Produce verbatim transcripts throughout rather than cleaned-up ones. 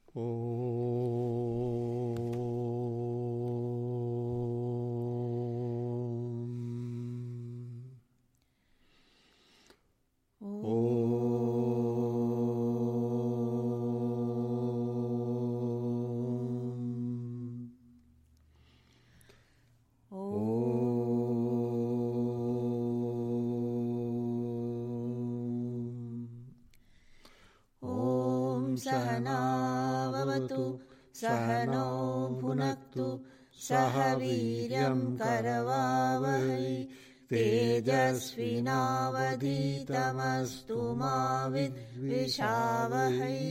सहनाववतु सहनौ भुनक्तु सह वीर्यं करवावहै तेजस्विनावधीतमस्तु मा विद्विषावहै।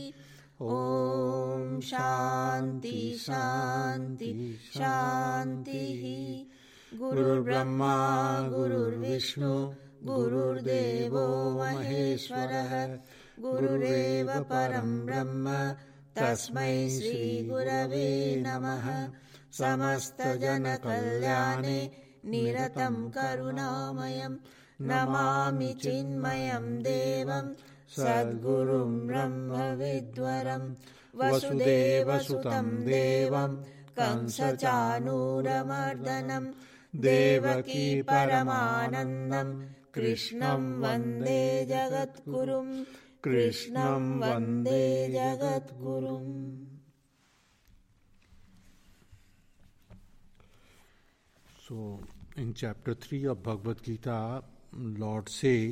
ॐ शान्ति शान्ति शान्तिः। गुरुर्ब्रह्मा गुरुर्विष्णु गुरुर्देवो महेश्वरः गुरुरेव परं ब्रह्म तस्मै श्रीगुरवे नमः। समस्तजनकल्याणे निरतं करुणामयं नमामि चिन्मयं देवं सद्गुरुं ब्रह्मविद्वरं वसुदेवसुतं देवं कंसचाणूरमर्दनं देवकी परमानन्दं कृष्णं वन्दे जगद्गुरुं कृष्णं वन्दे जगद्गुरुम्। So, in chapter three of Bhagavad Gita, Lord says,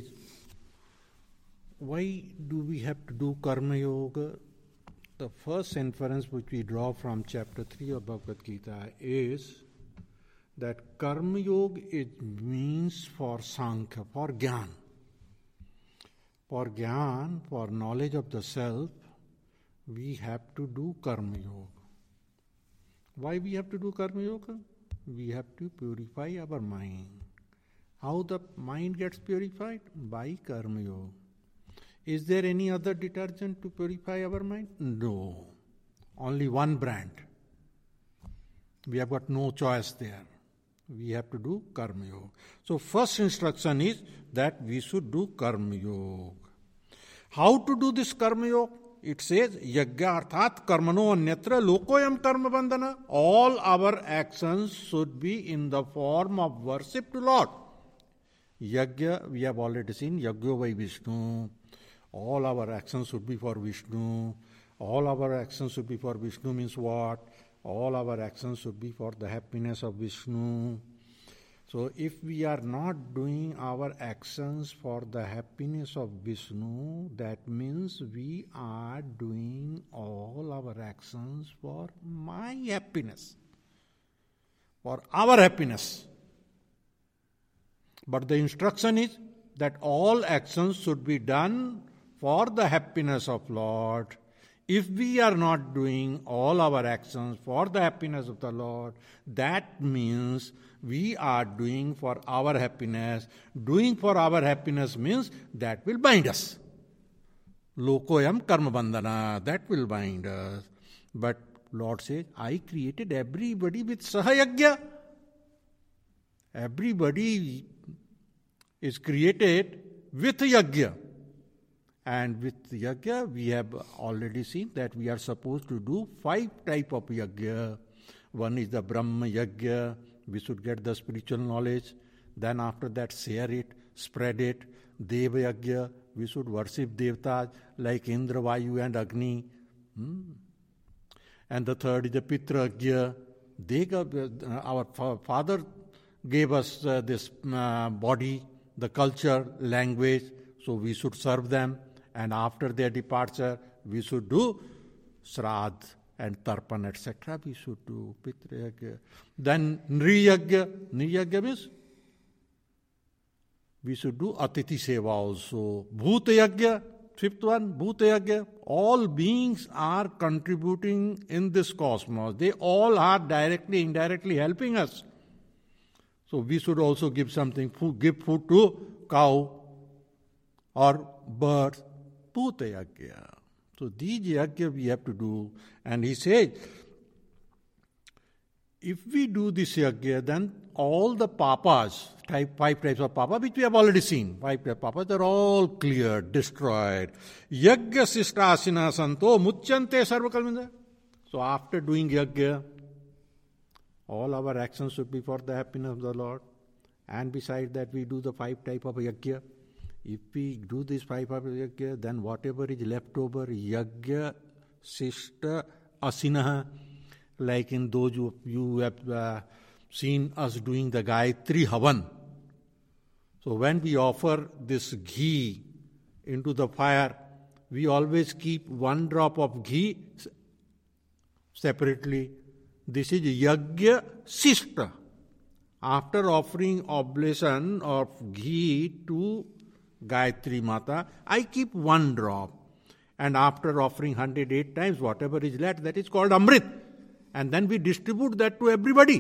why do we have to do Karma Yoga? The first inference which we draw from chapter three of Bhagavad Gita is that Karma Yoga is means for Sankhya, for Gyan. For Gyan, for knowledge of the self, we have to do Karma Yoga. Why we have to do Karma Yoga? We have to purify our mind. How the mind gets purified? By Karma Yoga. Is there any other detergent to purify our mind? No. Only one brand. We have got no choice there. We have to do Karma Yoga. So first instruction is that we should do Karma Yoga. How to do this Karma Yoga? It says, Yajna arthat karmano anyatra lokoyam karma bandhana. All our actions should be in the form of worship to Lord. Yajna, we have already seen, Yajna by Vishnu. All our actions should be for Vishnu. All our actions should be for Vishnu means what? All our actions should be for the happiness of Vishnu. So if we are not doing our actions for the happiness of Vishnu, that means we are doing all our actions for my happiness, for our happiness. But the instruction is that all actions should be done for the happiness of Lord. If we are not doing all our actions for the happiness of the Lord, that means we are doing for our happiness. Doing for our happiness means that will bind us. Lokoyam karma bandhana, that will bind us. But Lord says, I created everybody with sahayagya. Everybody is created with yajna. And with yajna, we have already seen that we are supposed to do five type of yajna. One is the Brahma yajna. We should get the spiritual knowledge. Then after that, share it, spread it. Deva yajna. We should worship Devtas like Indra, Vayu and Agni. Hmm. And the third is the Pitra yajna. They gave, uh, our father gave us uh, this uh, body, the culture, language. So we should serve them. And after their departure, we should do Shrad and Tarpan, et cetera. We should do Pitra Yajna. Then Nriyajna. Nriyajna means we should do Atiti Seva also. Bhuta Yajna, fifth one, Bhuta Yajna. All beings are contributing in this cosmos. They all are directly, indirectly helping us. So we should also give something, food, give food to cow or birds. Bhuta Yajna. So these yajna we have to do. And he says, if we do this yajna, then all the papas, type, five types of papa, which we have already seen, five types of papas, they're all cleared, destroyed. Yajna sishtasina santo muchyante sarvakalminda. So after doing yajna, all our actions should be for the happiness of the Lord. And besides that, we do the five type of yajna. If we do this five type of yajna, then whatever is left over, yajna sishta asinaha, like in those you, you have uh, seen us doing the Gayatri Havan. So when we offer this ghee into the fire, we always keep one drop of ghee separately. This is yajna sishta. After offering oblation of ghee to Gayatri Mata, I keep one drop. And after offering one hundred eight times, whatever is left, that is called Amrit. And then we distribute that to everybody.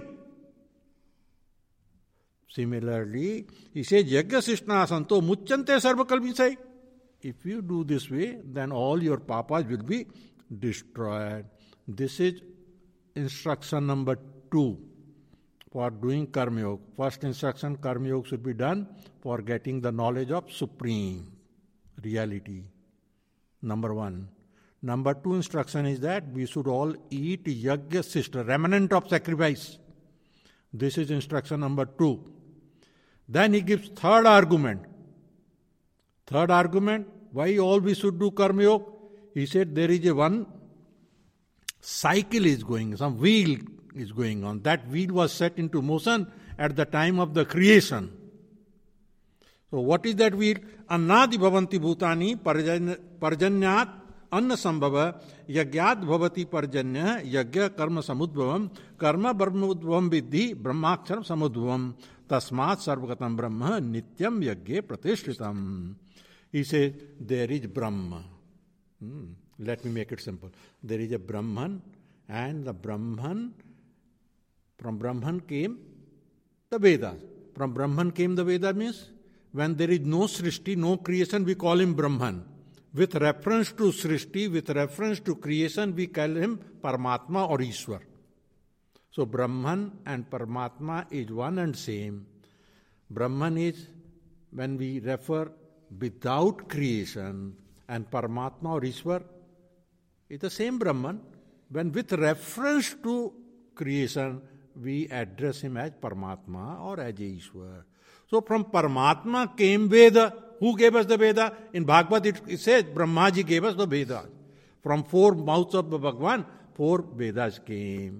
Similarly, he says, Yajna sishna santo muchyante sarvakalvisai. If you do this way, then all your papas will be destroyed. This is instruction number two for doing Karma Yoga. First instruction, Karma Yoga should be done for getting the knowledge of Supreme Reality. Number one. Number two instruction is that we should all eat yajna sishta, remnant of sacrifice. This is instruction number two. Then he gives third argument. Third argument, why all we should do Karma Yoga? He said there is a one cycle is going, some wheel is going on. That wheel was set into motion at the time of the creation. So what is that wheel? Annadi bhavanti bhutani parjanyat anna sambhava yagyat bhavati parjanya yagya karma samudbhavam karma brahmudbhavam vidhi brahmakshar samudbhavam tasmat sarvagatam brahma nityam yagye pratishritam. He says there is Brahma. Hmm. Let me make it simple. There is a Brahman, and the Brahman, from Brahman came the Vedas. From Brahman came the Vedas means when there is no Srishti, no creation, we call him Brahman. With reference to Srishti, with reference to creation, we call him Paramatma or Ishwar. So Brahman and Paramatma is one and same. Brahman is when we refer without creation, and Paramatma or Ishwar is the same Brahman. When with reference to creation, we address him as Paramatma or as Ishwar. So from Paramatma came Veda. Who gave us the Veda? In Bhagavad it, it says Brahmaji gave us the Veda. From four mouths of Bhagavan, four Vedas came.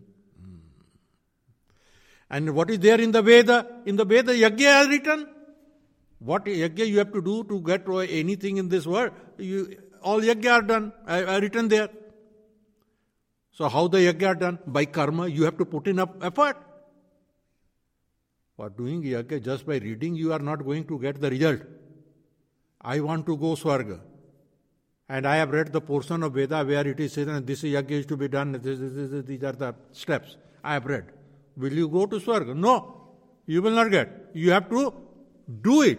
And what is there in the Veda? In the Veda, Yajna is written. What Yajna you have to do to get anything in this world, you, all Yajna are done, are, are written there. So how the Yajna are done? By karma, you have to put in effort. For doing Yajna, just by reading, you are not going to get the result. I want to go Swarga. And I have read the portion of Veda where it is said that this Yajna is to be done, this, this, this, these are the steps. I have read. Will you go to Swarga? No, you will not get. You have to do it.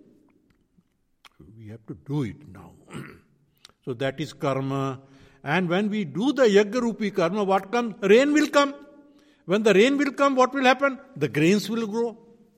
We have to do it now. So that is karma. And when we do the Yajna Rupi karma, what comes? Rain will come. When the rain will come, what will happen? The grains will grow.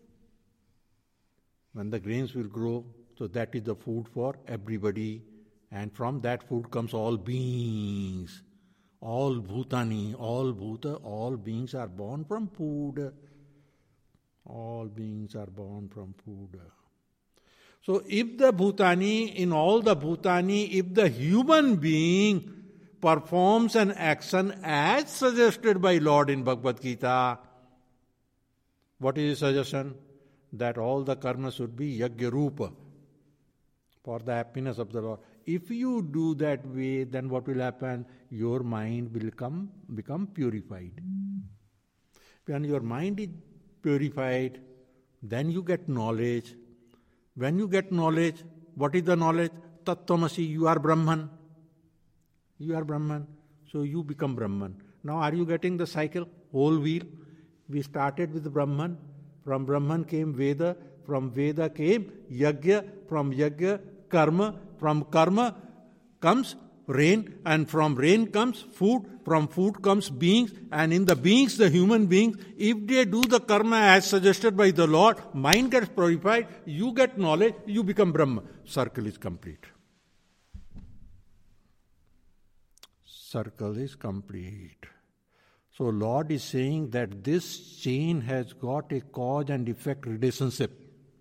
When the grains will grow, so that is the food for everybody. And from that food comes all beings. All bhutani, all bhuta, all beings are born from food. All beings are born from food. So if the bhutani, in all the bhutani, if the human being performs an action as suggested by Lord in Bhagavad Gita, what is his suggestion? That all the karma should be yajna rupa, for the happiness of the Lord. If you do that way, then what will happen? Your mind will come, become purified. When your mind is purified, then you get knowledge. When you get knowledge, what is the knowledge? Tattvamasi, you are Brahman. You are Brahman. So you become Brahman. Now are you getting the cycle? Whole wheel. We started with Brahman. From Brahman came Veda. From Veda came Yajna. From Yajna, Karma. From karma comes rain, and from rain comes food, from food comes beings, and in the beings, the human beings, if they do the karma as suggested by the Lord, mind gets purified, you get knowledge, you become Brahma. Circle is complete. Circle is complete. So Lord is saying that this chain has got a cause and effect relationship.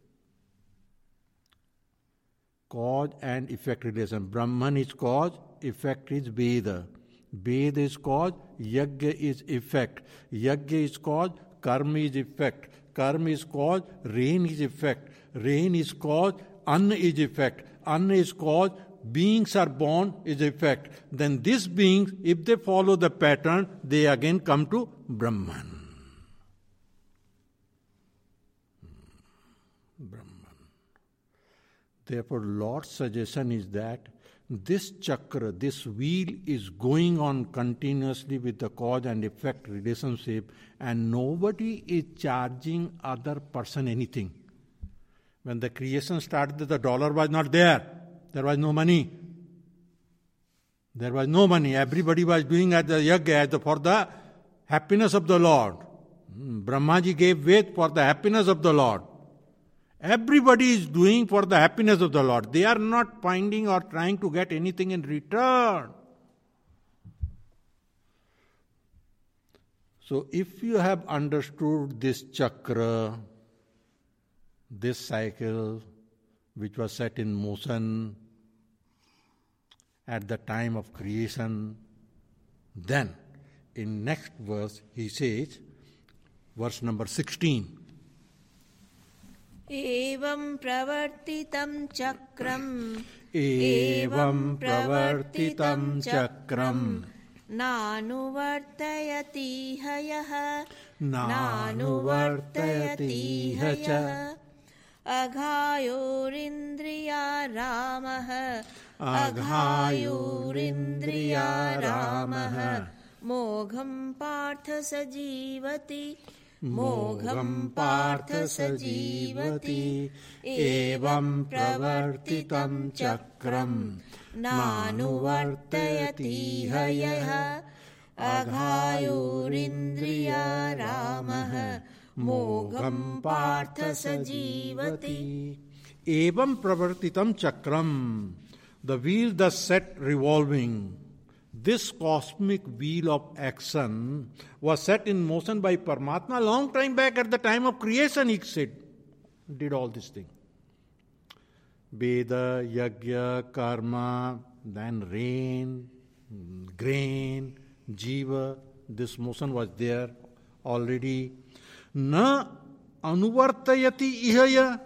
Cause and effect relation. Brahman is cause, effect is Veda. Veda is cause, Yajna is effect. Yajna is cause, Karma is effect. Karma is cause, rain is effect. Rain is cause, Anna is effect. Anna is cause, beings are born is effect. Then these beings, if they follow the pattern, they again come to Brahman. Brahman. Therefore, Lord's suggestion is that this chakra, this wheel is going on continuously with the cause and effect relationship, and nobody is charging other person anything. When the creation started, the dollar was not there. There was no money. There was no money. Everybody was doing as the yajna for the happiness of the Lord. Brahmaji gave Ved for the happiness of the Lord. Everybody is doing for the happiness of the Lord. They are not finding or trying to get anything in return. So if you have understood this chakra, this cycle which was set in motion at the time of creation, then in next verse he says, verse number sixteen, एवं प्रवर्तितं चक्रम् एवं प्रवर्तितं चक्रम् नानुवर्तयति हयः नानुवर्तयति च अघायोरिन्द्रिया रामः अघायोरिन्द्रिया रामः मोघं पार्थ स जीवति मोघं पार्थ स जीवति एवं प्रवर्तितं चक्रम् नानुवर्तयति हयः अघायोरिन्द्रिया रामः मोघं पार्थ स जीवति. एवं प्रवर्तितं चक्रम्, the wheel thus set revolving. This cosmic wheel of action was set in motion by Paramatma long time back at the time of creation, he said, did all this thing. Veda, Yajna, Karma, then rain, grain, Jiva, this motion was there already. Na anuvartayati ihaya.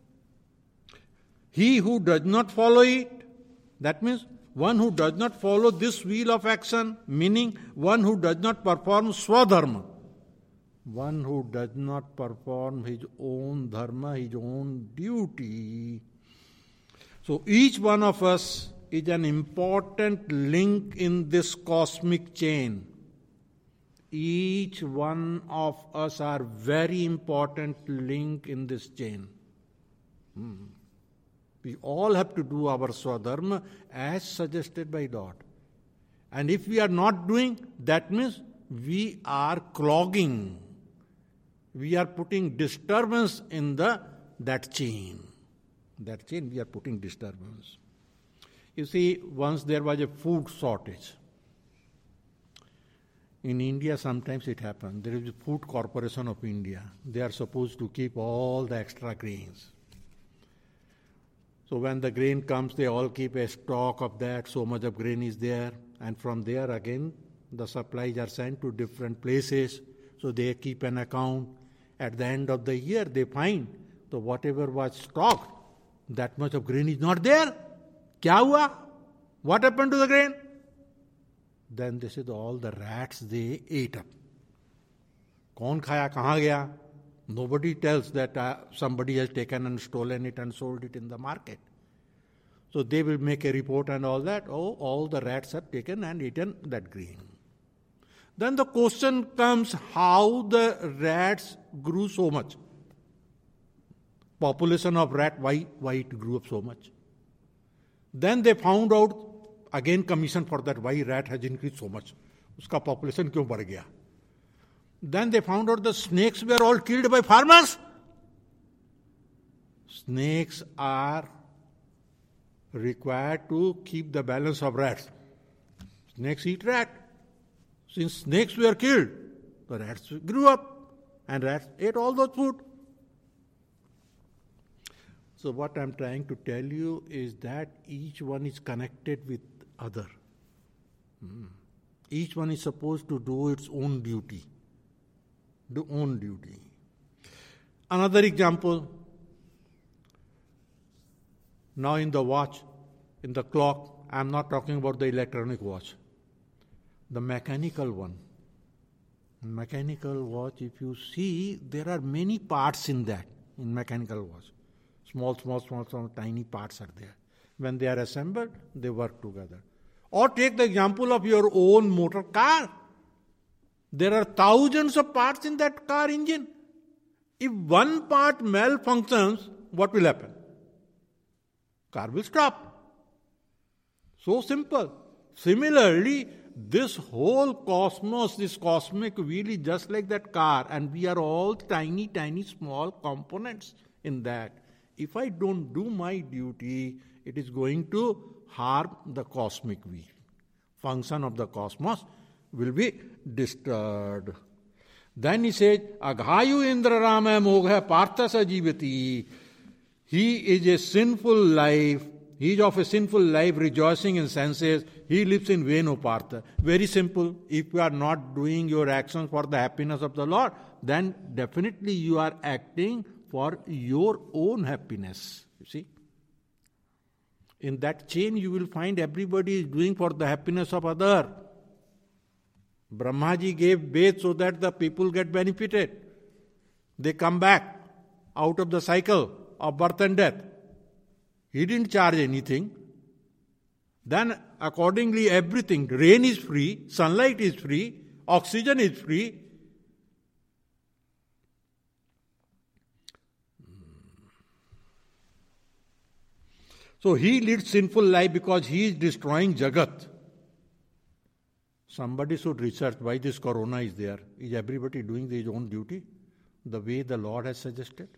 He who does not follow it, that means one who does not follow this wheel of action, meaning one who does not perform swadharma, one who does not perform his own dharma, his own duty. So each one of us is an important link in this cosmic chain. Each one of us are very important link in this chain. Hmm. We all have to do our swadharma as suggested by Lord. And if we are not doing, that means we are clogging. We are putting disturbance in the that chain. That chain we are putting disturbance. You see, once there was a food shortage. In India, sometimes it happens. There is a Food Corporation of India. They are supposed to keep all the extra grains. So when the grain comes, they all keep a stock of that, so much of grain is there. And from there again, the supplies are sent to different places. So they keep an account. At the end of the year, they find so whatever was stocked, that much of grain is not there. Kya hua? What happened to the grain? Then they said all the rats, they ate up. Kaun khaya, kahan gaya? Nobody tells that uh, somebody has taken and stolen it and sold it in the market. So they will make a report and all that. Oh, all the rats have taken and eaten that grain. Then the question comes, how the rats grew so much? Population of rat, why, why it grew up so much? Then they found out again commission for that why rat has increased so much. Uska population kyun बढ़ गया? Then they found out the snakes were all killed by farmers. Snakes are required to keep the balance of rats. Snakes eat rat. Since snakes were killed, the rats grew up and rats ate all those food. So what I'm trying to tell you is that each one is connected with other. Hmm. Each one is supposed to do its own duty. Do own duty. Another example. Now in the watch, in the clock, I'm not talking about the electronic watch. The mechanical one. Mechanical watch, if you see, there are many parts in that, in mechanical watch. Small, small, small, small, tiny parts are there. When they are assembled, they work together. Or take the example of your own motor car. There are thousands of parts in that car engine. If one part malfunctions, what will happen? Car will stop. So simple. Similarly, this whole cosmos, this cosmic wheel is just like that car, and we are all tiny, tiny, small components in that. If I don't do my duty, it is going to harm the cosmic wheel. Function of the cosmos will be disturbed. Then he says, Aghayu Indra Rama Mogha Partha Sajivati. He is a sinful life. He is of a sinful life, rejoicing in senses. He lives in vain, O Partha. Very simple. If you are not doing your actions for the happiness of the Lord, then definitely you are acting for your own happiness. You see? In that chain you will find everybody is doing for the happiness of other. Brahmaji gave bath so that the people get benefited. They come back out of the cycle of birth and death. He didn't charge anything. Then accordingly everything, rain is free, sunlight is free, oxygen is free. So he leads sinful life because he is destroying Jagat. Somebody should research why this corona is there. Is everybody doing his own duty the way the Lord has suggested?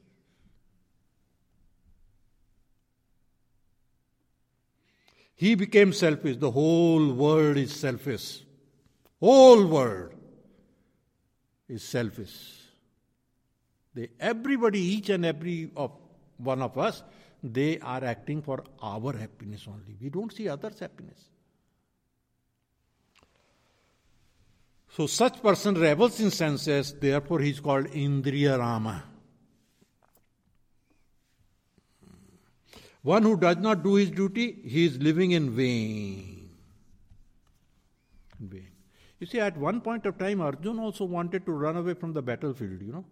He became selfish. The whole world is selfish. Whole world is selfish. They, everybody, each and every of one of us, they are acting for our happiness only. We don't see others' happiness. So such person revels in senses, therefore he is called Indriya Rama. One who does not do his duty, he is living in vain. In vain. You see, at one point of time, Arjun also wanted to run away from the battlefield, you know.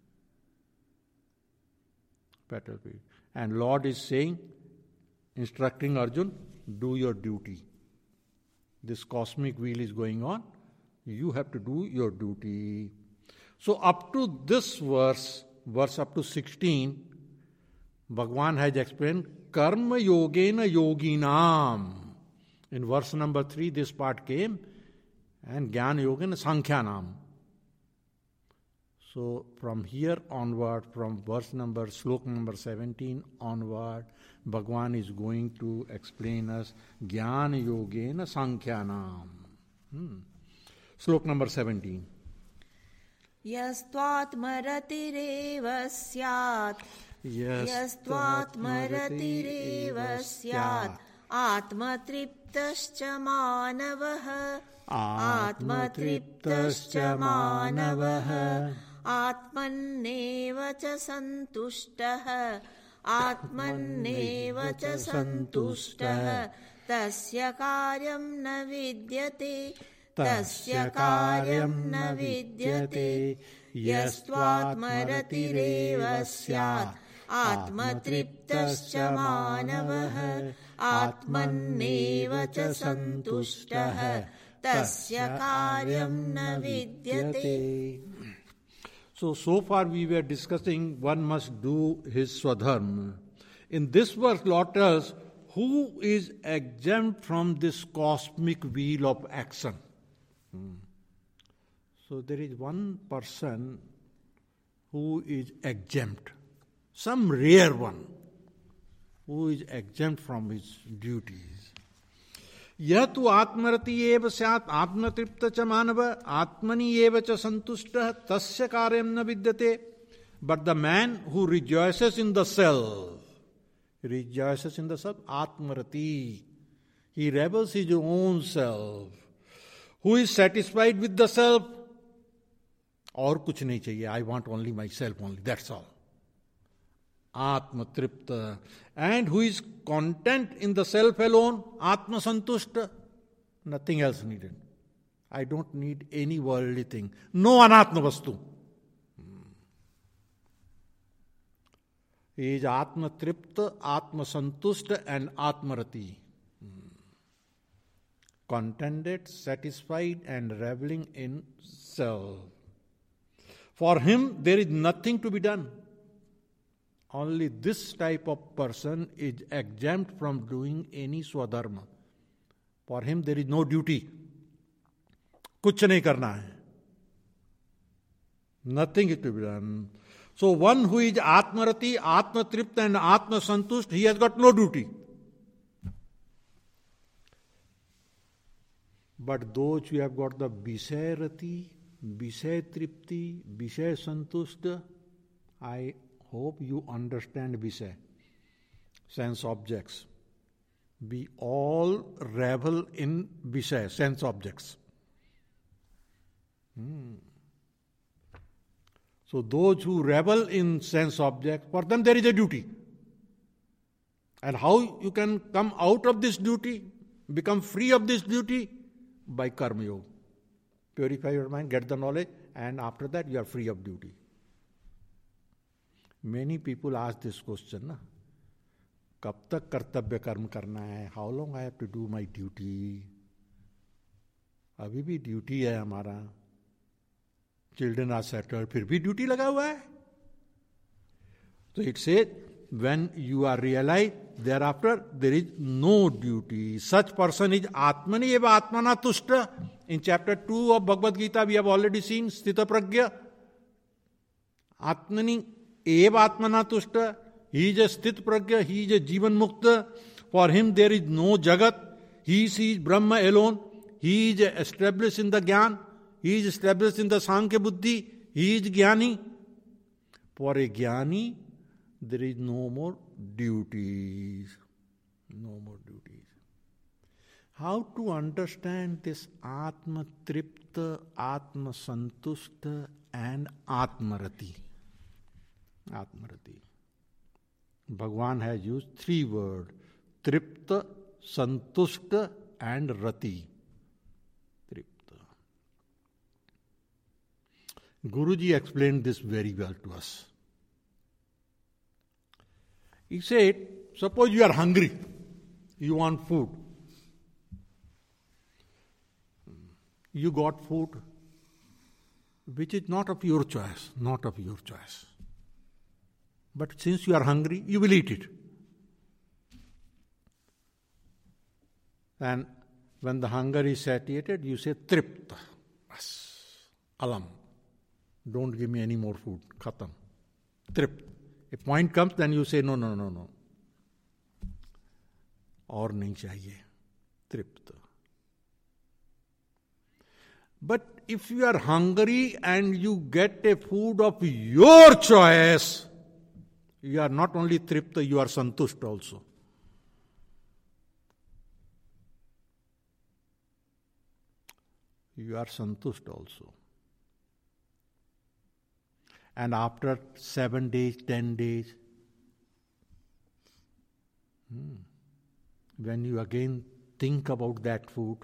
Battlefield. And Lord is saying, instructing Arjun, do your duty. This cosmic wheel is going on. You have to do your duty. So up to this verse, verse up to sixteen, Bhagavan has explained, Karma Yogena Yoginam. In verse number three, this part came, and Jnana Yogena Sankhyanam. So from here onward, from verse number, slok number seventeen onward, Bhagavan is going to explain us Jnana Yogena Sankhyanam. Hmm. Slok number seventeen. Yastvatmaratirev syat Yastvatmaratirev syat Atmatriptascha manavah Atmatriptascha manavah Atmanneva cha santuštah Atmanneva cha santuštah Tasya karyam na vidyate Tasya karyam na vidyate Yastvatmaratirev syat Atmatriptascha manavah Atmanneva cha santuštah Tasya karyam na vidyate. So, so far we were discussing one must do his swadharma. In this verse, Lord tells who is exempt from this cosmic wheel of action. Hmm. So there is one person who is exempt, some rare one, who is exempt from his duties. यह तो आत्मरति एव स्यात् आत्मतृप्त च मानव आत्मनि एव च संतुष्टः तस्य कार्यं न विद्यते. But the man who rejoices in the self, rejoices in the self, atmarati, he revels his own self. Who is satisfied with the self? और कुछ नहीं चाहिए. I want only myself only. That's all. Atma tripta. And who is content in the self alone? Atma santushta. Nothing else needed. I don't need any worldly thing. No anatma vastu. He is atma tripta, atma santushta and atmarati. Contented, satisfied and reveling in self. For him there is nothing to be done. Only this type of person is exempt from doing any swadharma. For him there is no duty. कुछ नहीं करना है. Nothing is to be done. So one who is atmarati, atmatripta and atmasantusht, he has got no duty. But those who have got the Vishay-rati, Vishay-tripti, Vishay-santushta, I hope you understand Vishay, sense objects. We all revel in Vishay, sense objects. Hmm. So those who revel in sense objects, for them there is a duty. And how you can come out of this duty, become free of this duty? By karma yoga. Purify your mind, get the knowledge, and after that you are free of duty. Many people ask this question, na? कब तक कर्तव्य कर्म करना है? How long I have to do my duty? अभी भी duty है हमारा. Children are settled, फिर भी ड्यूटी लगा हुआ है. So it says, when you are realized, thereafter there is no duty. Such person is atmani eva atmana tushta. In chapter two of Bhagavad Gita, we have already seen sthita pragya. Atmani eva atmana tushta. He is a sthit pragya, he is a jivan mukta. For him there is no jagat. He sees Brahma alone. He is established in the jnana. He is established in the sankhya buddhi. He is jnani. For a jnani, there is no more duties. No more duties. How to understand this Atma Tripta, Atma Santushta and Atmarati? Atmarati. Bhagavan has used three words. Tripta, Santushta and Rati. Tripta. Guruji explained this very well to us. He said, suppose you are hungry, you want food. You got food which is not of your choice, not of your choice. But since you are hungry, you will eat it. And when the hunger is satiated, you say, tripta, bas, alam. Don't give me any more food, khatam. Tripta. A point comes, then you say, no, no, no, no. और नहीं चाहिए. Tripta. But if you are hungry and you get a food of your choice, you are not only tripta, you are santusht also. You are santusht also. And after seven days, ten days, hmm, when you again think about that food,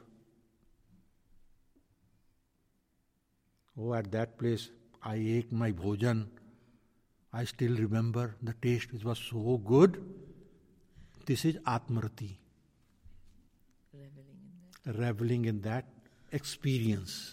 oh, at that place I ate my bhojan, I still remember the taste, it was so good. This is Atmarati. Reveling in that. Reveling in that experience.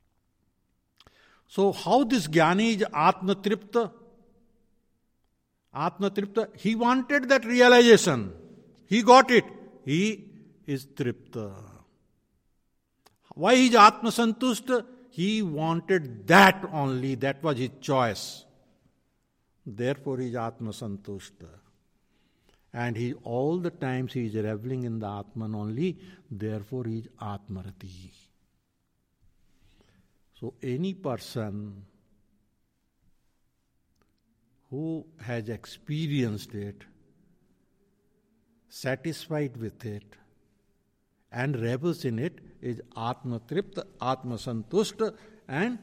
So how this jnani is Atma Tripta? Atma Tripta, he wanted that realization. He got it. He is Tripta. Why is Atma Santushta? He wanted that only. That was his choice. Therefore he is Atma Santushta. And he all the times he is reveling in the Atman only. Therefore he is Atmarati. So any person who has experienced it, satisfied with it, and revels in it is Atma Tripta, Atma Santushta, and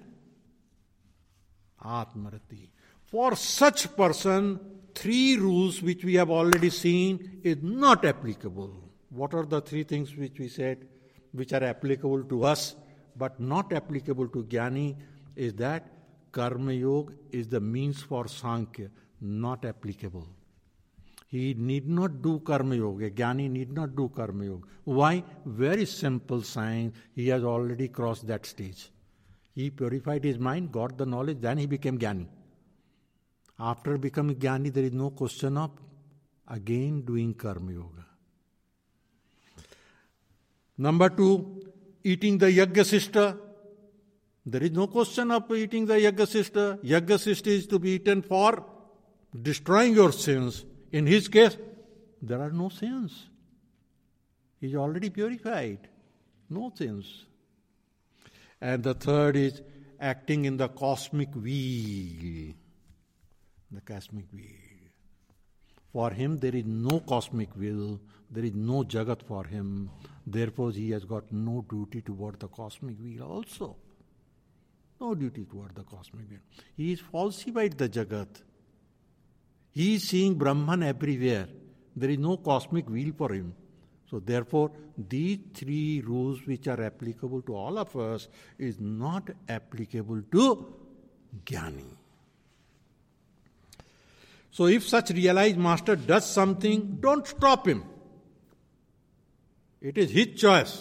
Atmarati. For such person, three rules which we have already seen is not applicable. What are the three things which we said, which are applicable to us, but not applicable to Jnani, is that Karma Yoga is the means for Sankhya, not applicable. He need not do Karma Yoga. A Jnani need not do Karma Yoga. Why? Very simple sign. He has already crossed that stage. He purified his mind, got the knowledge, then he became Jnani. After becoming Jnani, there is no question of again doing Karma Yoga. Number two, eating the Yajna Sishta. There is no question of eating the Yajna Sishta. Yajna Sishta is to be eaten for destroying your sins. In his case, there are no sins. He is already purified. No sins. And the third is acting in the cosmic wheel. The cosmic wheel. For him, there is no cosmic wheel. There is no Jagat for him. Therefore, he has got no duty toward the cosmic wheel also. No duty toward the cosmic wheel. He is falsified the Jagat. He is seeing Brahman everywhere. There is no cosmic wheel for him. So therefore, these three rules which are applicable to all of us is not applicable to Jnani. So if such realized master does something, don't stop him. It is his choice.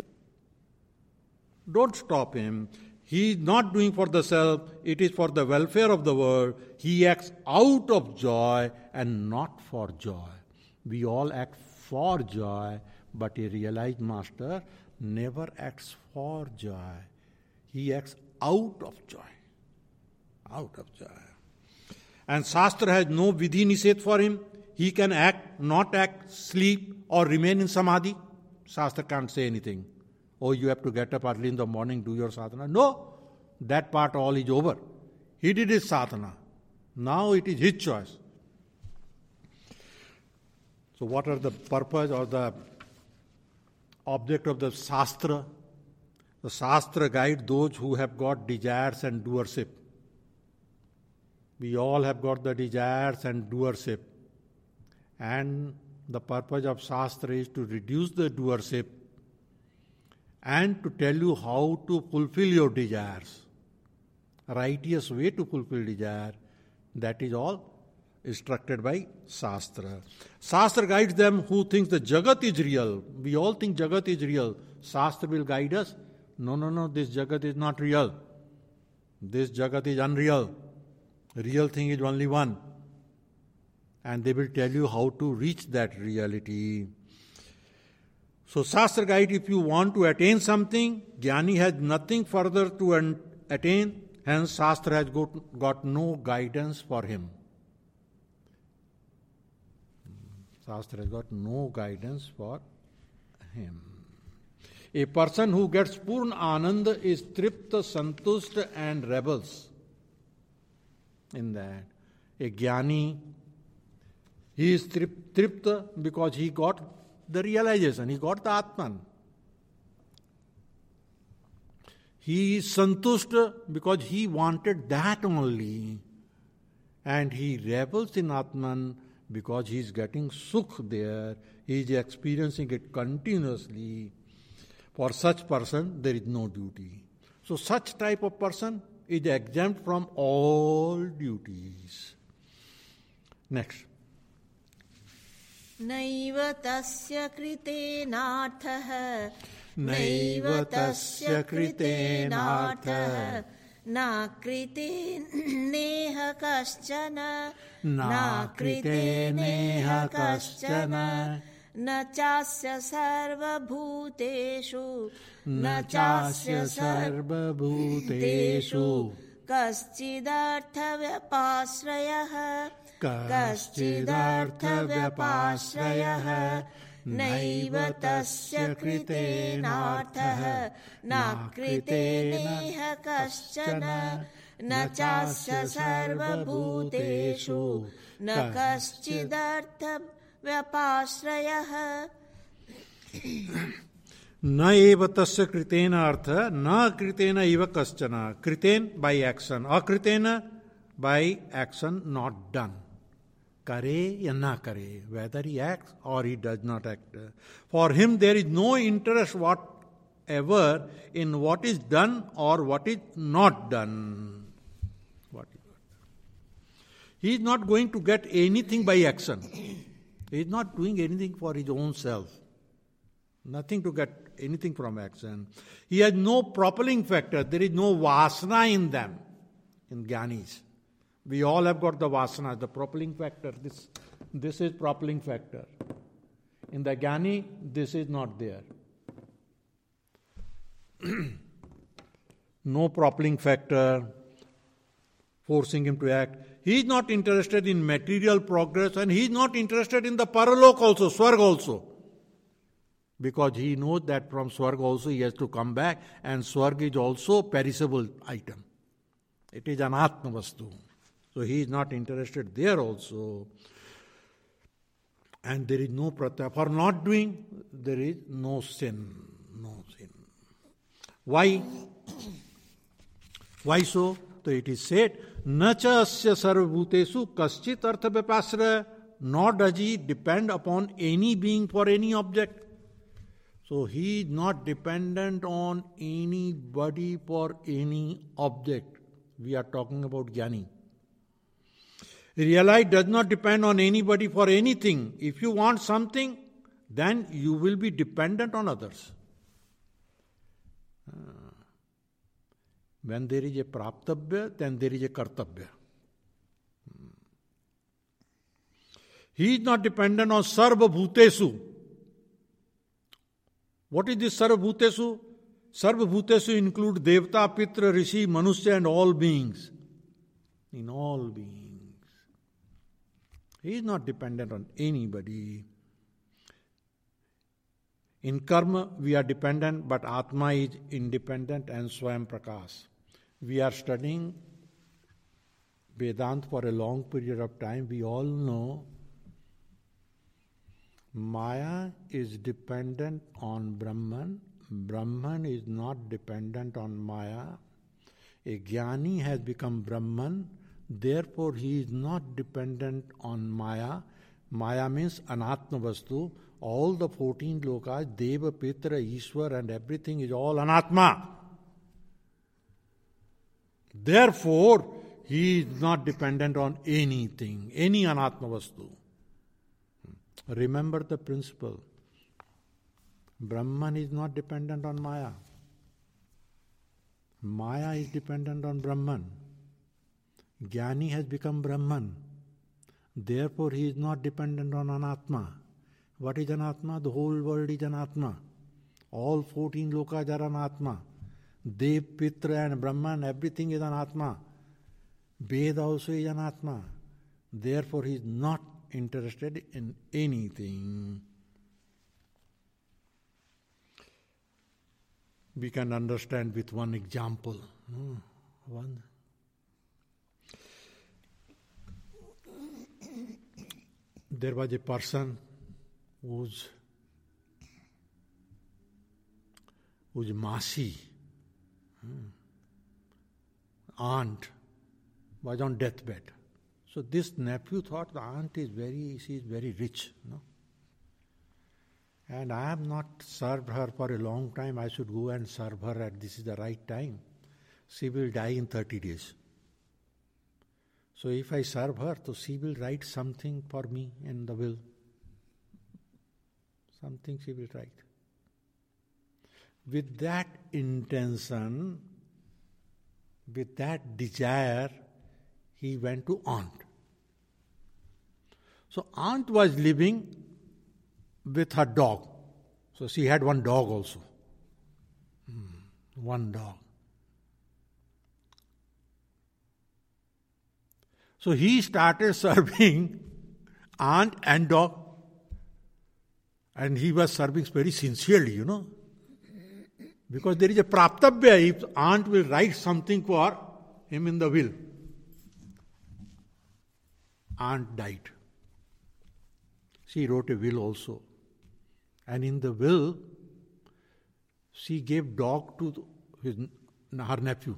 Don't stop him. He is not doing for the self, it is for the welfare of the world. He acts out of joy and not for joy. We all act for joy, but a realized master never acts for joy. He acts out of joy. Out of joy. And Shastra has no vidhi nished for him. He can act, not act, sleep, or remain in samadhi. Shastra can't say anything. Oh, you have to get up early in the morning, do your sadhana. No, that part all is over. He did his sadhana. Now it is his choice. So what are the purpose or the object of the Shastra? The Shastra guides those who have got desires and doership. We all have got the desires and doership. And the purpose of Shastra is to reduce the doership and to tell you how to fulfill your desires. Righteous way to fulfill desire. That is all instructed by Shastra. Shastra guides them who thinks the Jagat is real. We all think Jagat is real. Shastra will guide us. No, no, no, this Jagat is not real. This Jagat is unreal. Real thing is only one. And they will tell you how to reach that reality. So Shastra guide, if you want to attain something, Jnani has nothing further to un- attain, hence Shastra has got, got no guidance for him. Shastra has got no guidance for him. A person who gets Purna Ananda is Tripta, Santushta and rebels in that. A Jnani, he is trip, Tripta because he got the realization, he got the Atman. He is Santushta because he wanted that only. And he rebels in Atman because he is getting sukh there, he is experiencing it continuously. For such person, there is no duty. So such type of person is exempt from all duties. Next. नैव तस्य कृतेनार्थः नैव तस्य कृतेनार्थः na krite neha kaschana, na krite neha kaschana, na chasya sarva bhuteshu, na chasya sarva bhuteshu, kaschidartha vyapasrayah, kaschidartha vyapasrayah, naiva tasya kritenarthah, na kriteneha kaschana, na chasya sarva bhuteshu, na kaschidartha vyapasrayah. Na eva tasya kritena artha, na kritena eva kaschana. Kriten by action, akritena by action not done. Kare ya na kare, whether he acts or he does not act. For him there is no interest whatever in what is done or what is not done. What is not done. He is not going to get anything by action. He is not doing anything for his own self. Nothing to get anything from action. He has no propelling factor. There is no vasana in them, in Jnanis. We all have got the vasana, the propelling factor. This, this is propelling factor. In the Jnani, this is not there. No propelling factor, forcing him to act. He is not interested in material progress and he is not interested in the paralok also, swarg also. Because he knows that from swarg also he has to come back and swarg is also perishable item. It is an atma vastu. So he is not interested there also. And there is no pratyaya. For not doing, there is no sin. No sin. Why? Why so? So it is said, Nacha asya sarvabhutesu kaschit artha vyapasraya, nor does he depend upon any being for any object. So he is not dependent on anybody for any object. We are talking about Jnani. Realize does not depend on anybody for anything. If you want something, then you will be dependent on others. When there is a praptabhya, then there is a kartabhya. He is not dependent on sarva bhutesu. What is this sarva bhutesu? Sarva bhutesu include devta, pitra, rishi, manusya and all beings. In all beings. He is not dependent on anybody. In karma, we are dependent, but Atma is independent and Swayam Prakash. We are studying Vedanta for a long period of time. We all know Maya is dependent on Brahman. Brahman is not dependent on Maya. A Jnani has become Brahman. Therefore, he is not dependent on Maya. Maya means Anatma Vastu. All the fourteen lokas, Deva, Pitra, Ishwar and everything is all Anatma. Therefore, he is not dependent on anything, any Anatma Vastu. Remember the principle. Brahman is not dependent on Maya. Maya is dependent on Brahman. Jnani has become Brahman. Therefore, he is not dependent on Anatma. What is Anatma? The whole world is Anatma. All fourteen lokas are Anatma. Dev, Pitra and Brahman, everything is Anatma. Ved also is Anatma. Therefore, he is not interested in anything. We can understand with one example. Hmm, one. There was a person whose, whose Masi, hmm, aunt, was on deathbed. So this nephew thought the aunt is very, she is very rich, no? And I have not served her for a long time. I should go and serve her at this is the right time. She will die in thirty days. So if I serve her, so she will write something for me in the will. Something she will write. With that intention, with that desire, he went to aunt. So aunt was living with her dog. So she had one dog also. Hmm, one dog. So he started serving aunt and dog. And he was serving very sincerely, you know. Because there is a praptabhya, if aunt will write something for him in the will. Aunt died. She wrote a will also. And in the will, she gave dog to his, her nephew.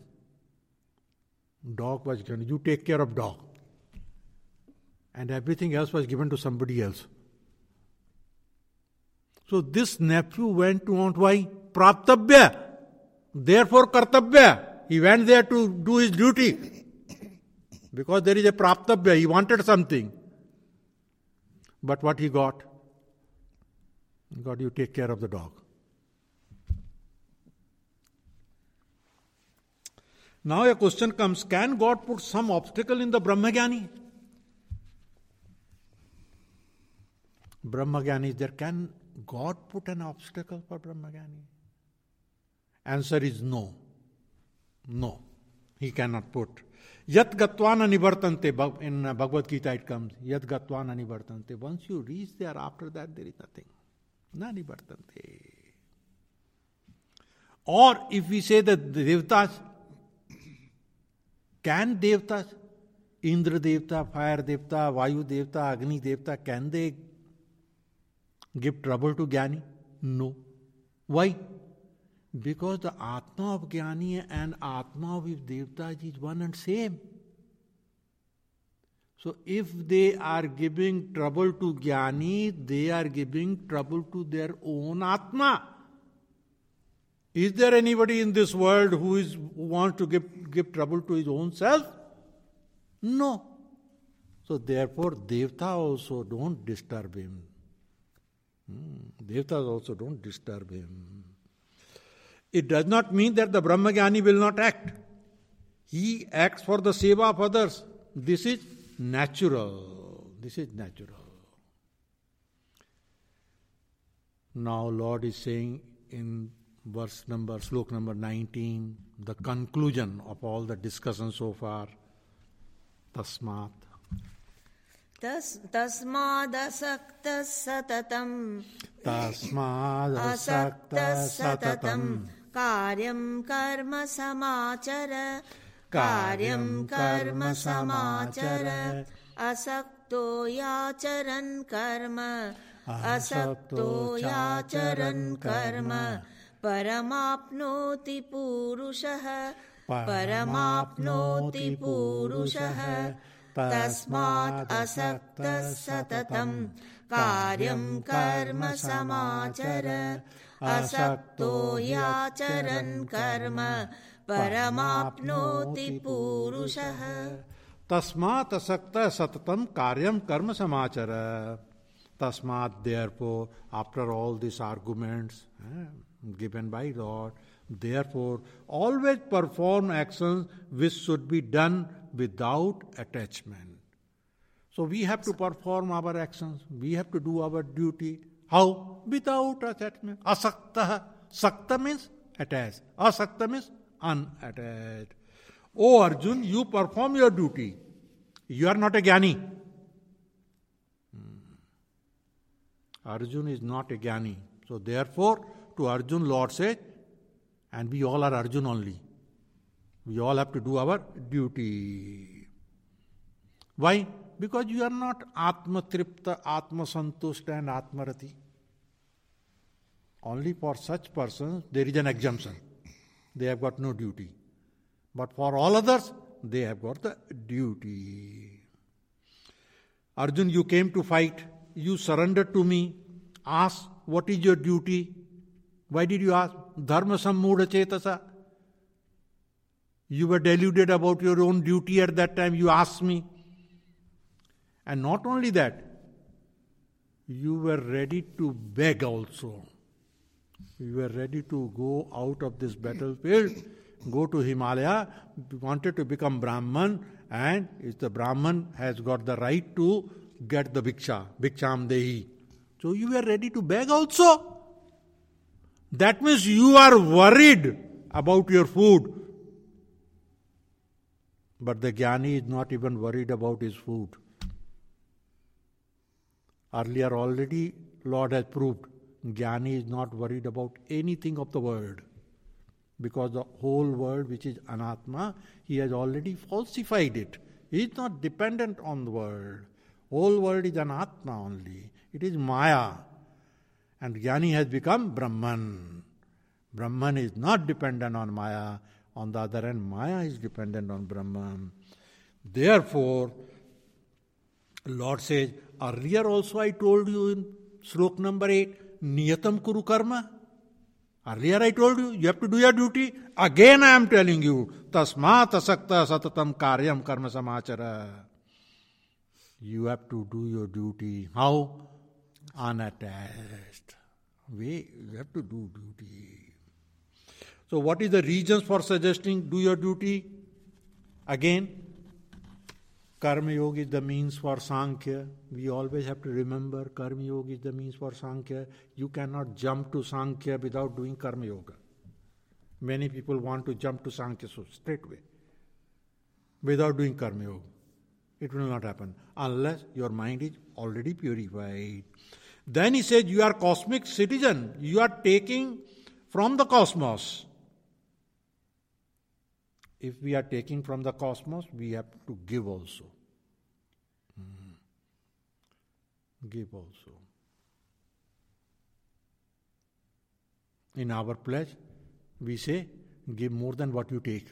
Dog was given, you take care of dog. And everything else was given to somebody else. So this nephew went to aunt. Why? Praptabhya. Therefore kartabhya. He went there to do his duty. Because there is a praptabhya. He wanted something. But what he got? He got, you take care of the dog. Now a question comes, can God put some obstacle in the Brahmagyani? Brahmagyani is there. Can God put an obstacle for Brahmagyani? Answer is no. No. He cannot put. Yat gatvana nivartante. In Bhagavad Gita it comes. Yat gatvana nivartante. Once you reach there, after that there is nothing. Na nivartante. Or if we say that the Devtas, can Devtas, Indra Devta, Fire Devta, Vayu Devta, Agni Devta, can they give trouble to Jnani? No. Why? Because the Atma of Jnani and Atma of Devta is one and same. So if they are giving trouble to Jnani, they are giving trouble to their own Atma. Is there anybody in this world who is who wants to give, give trouble to his own self? No. So therefore, Devta also don't disturb him. Hmm. Devtas also don't disturb him. It does not mean that the Brahmagyani will not act. He acts for the seva of others. This is natural. This is natural. Now Lord is saying in verse number, slok number nineteen, the conclusion of all the discussion so far. Tasmat. Tas, tasmadasakta satatam. Tasmadasakta satatam. Karyam karma samachara. Karyam karma samachara. Asakto yacharan karma. Asakto yacharan karma. Paramapnoti purushah. Paramapnoti purushah. Tasmat asakta satatam. Karyam karma samachara. Asakto yacharan karma. Paramapnoti purushah. Tasmat asakta satatam karyam karma samachara. Tasmat, therefore, after all these arguments eh, given by Lord, therefore, always perform actions which should be done without attachment. So we have to perform our actions. We have to do our duty. How? Without attachment. Asakta. Sakta means attached. Asakta means unattached. O Arjun, you perform your duty. You are not a Jnani. Hmm. Arjun is not a Jnani. So therefore, to Arjun, Lord says, and we all are Arjun only. We all have to do our duty. Why? Because you are not Atma Tripta, Atma Santushta and Atma Rati. Only for such persons there is an exemption. They have got no duty. But for all others, they have got the duty. Arjun, you came to fight. You surrendered to me. Ask, what is your duty? Why did you ask? Dharma sammudha chetasa. You were deluded about your own duty at that time. You asked me. And not only that, you were ready to beg also. You were ready to go out of this battlefield go to Himalaya, wanted to become Brahman, and if the Brahman has got the right to get the Bhiksha, Bhiksham Dehi. So you are ready to beg also. That means you are worried about your food. But the Jnani is not even worried about his food. Earlier already Lord has proved, Jnani is not worried about anything of the world. Because the whole world which is Anatma, he has already falsified it. He is not dependent on the world. Whole world is Anatma only. It is Maya. And Jnani has become Brahman. Brahman is not dependent on Maya. On the other hand, Maya is dependent on Brahman. Therefore, Lord says, earlier also I told you in Slok number eight, Niyatam Kuru Karma. Earlier I told you, you have to do your duty. Again I am telling you, Tasmat Asakta Satatam Karyam Karma Samachara. You have to do your duty. How? Unattached. We, you have to do duty. So what is the reasons for suggesting do your duty? Again, Karma Yoga is the means for Sankhya. We always have to remember Karma Yoga is the means for Sankhya. You cannot jump to Sankhya without doing Karma Yoga. Many people want to jump to Sankhya so straight away without doing Karma Yoga. It will not happen unless your mind is already purified. Then he said, you are cosmic citizen. You are taking from the cosmos. If we are taking from the cosmos, we have to give also. Hmm. Give also. In our pledge, we say, give more than what you take.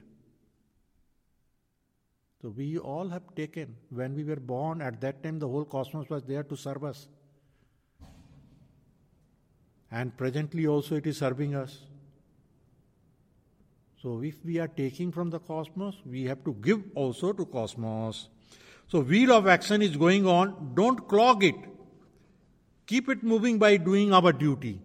So we all have taken. When we were born, at that time the whole cosmos was there to serve us. And presently also it is serving us. So if we are taking from the cosmos, we have to give also to cosmos. So wheel of action is going on. Don't clog it. Keep it moving by doing our duty.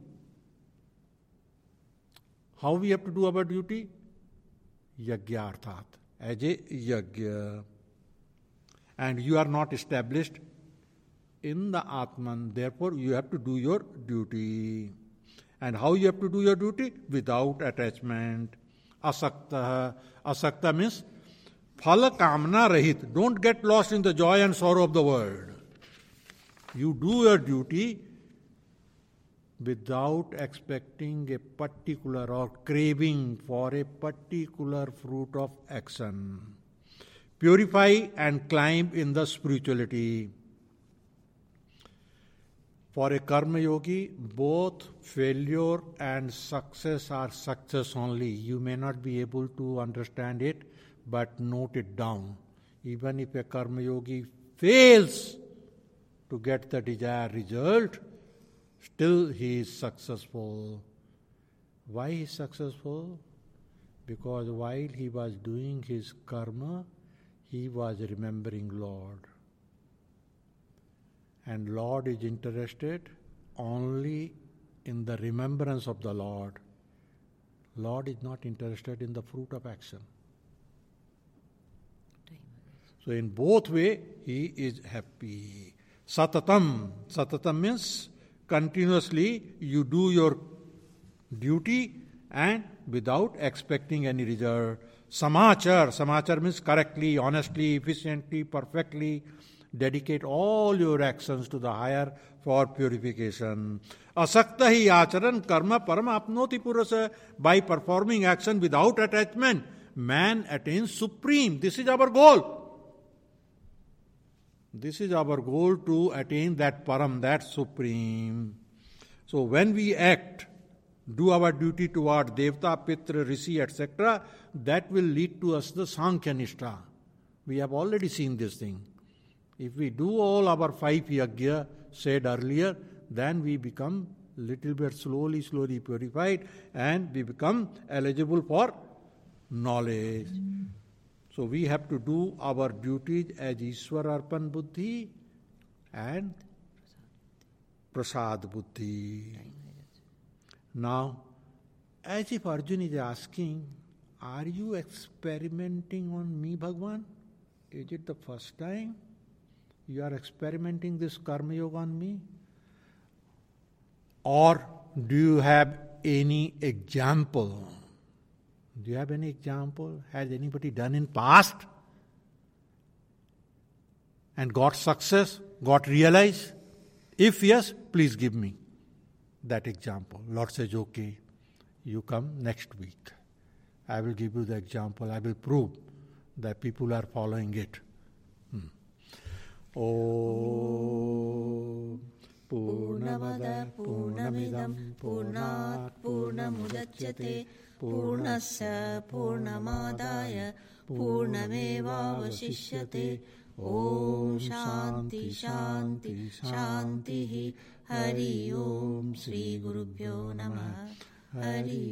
How we have to do our duty? Yajna arthat. As a yajna. And you are not established in the Atman. Therefore, you have to do your duty. And how you have to do your duty? Without attachment. Asakta. Asakta means phala kamna rahit. Don't get lost in the joy and sorrow of the world. You do your duty without expecting a particular or craving for a particular fruit of action. Purify and climb in the spirituality. For a karma yogi, both failure and success are success only. You may not be able to understand it, but note it down. Even if a karma yogi fails to get the desired result, still he is successful. Why he is successful? Because while he was doing his karma, he was remembering Lord. And Lord is interested only in the remembrance of the Lord. Lord is not interested in the fruit of action. So in both way, he is happy. Satatam. Satatam means continuously you do your duty and without expecting any result. Samachar. Samachar means correctly, honestly, efficiently, perfectly. Dedicate all your actions to the higher for purification. Asakta hi acharan karma parama apnoti purasa. By performing action without attachment, man attains supreme. This is our goal. This is our goal, to attain that param, that supreme. So when we act, do our duty toward Devta, Pitra, Rishi, et cetera, that will lead to us the Sankhya Nishtha. We have already seen this thing. If we do all our five yajna said earlier, then we become little bit slowly, slowly purified, and we become eligible for knowledge. So we have to do our duties as Ishwar Arpan Buddhi and Prasad Buddhi. Now, as if Arjuna is asking, are you experimenting on me, Bhagwan? Is it the first time you are experimenting this karma yoga on me? Or do you have any example? Do you have any example? Has anybody done in past and got success, got realized? If yes, please give me that example. Lord says, okay, you come next week. I will give you the example. I will prove that people are following it. Hmm. Om Purnamada Purnamidam Purnat Purnamudachyate Purnasya Purnamadaya Purnamevavasishyate. Om Shanti Shanti Shanti Hari Om Sri Gurubhyo Namaha. Hari